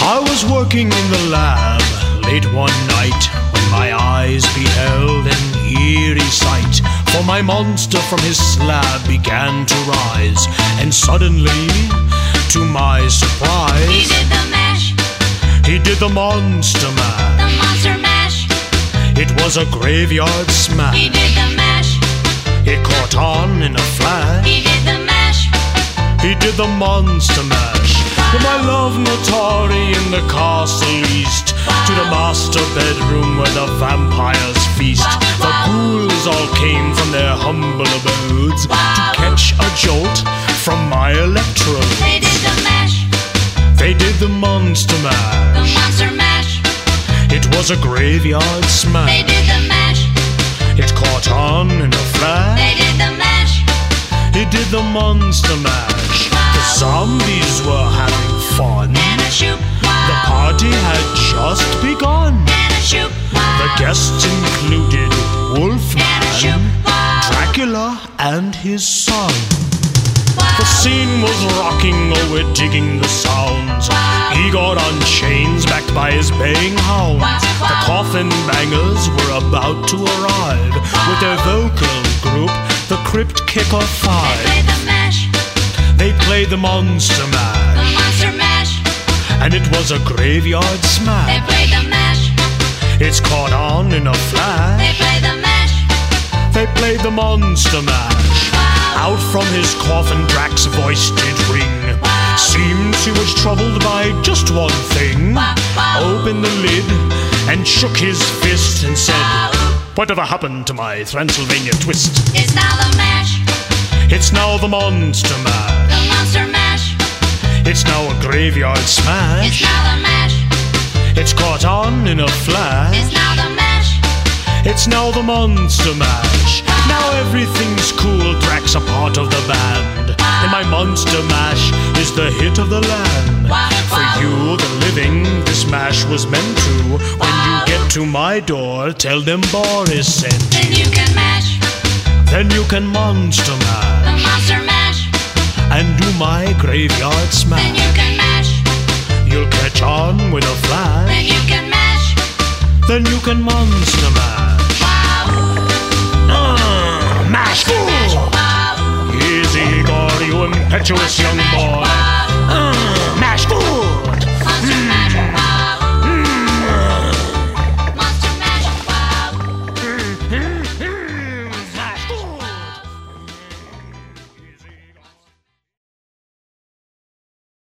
I was working in the lab late one night when my eyes beheld an eerie sight. For my monster from his slab began to rise, and suddenly, to my surprise, he did the mash. He did the monster mash. The monster mash. It was a graveyard smash. He did the mash. It caught on in a flash. He did the mash. He did the monster mash. From my love Notari in the castle east to the master bedroom where the vampires feast. The ghouls all came from their humble abodes to catch a jolt from my electrode. They did the mash. They did the monster The mash. monster mash. It was a graveyard They smash. did the mash. It caught on in a flash. They did the mash. He did the monster mash. The zombies were having fun. And a shoot. The party had just begun. And a shoot. The guests included And a Wolfman, shoot. Dracula, and his son. The scene was rocking, oh, we're digging the sounds. He got on chains backed by his baying hounds. The coffin bangers were about to arrive with their vocal group, the Crypt Kicker They Five. played the mash. They played the monster The mash, monster mash. and it was a graveyard They smash. played the mash. It's caught on in a They flash. played the mash. They played the monster mash. Out from his coffin Drax's voice did ring. Seems he was troubled by just one thing. Opened the lid and shook his fist and said, "Whatever happened to my Transylvania twist?" It's now the mash. It's now the monster The mash. monster mash. It's now a graveyard It's smash. now the mash. It's caught on in a flash. It's now the mash. It's now the monster mash. Now everything's cool, Drax a part of the band. And my monster mash is the hit of the land. For you, the living, this mash was meant to. When you get to my door, tell them Boris sent Then you. you can mash. Then you can monster The mash monster mash. and do my graveyard Then smash. you can mash. You'll catch on with a Then flash. you can mash. Then you can monster mash. Mash fool! Wow. Easy, Igor, you impetuous young boy.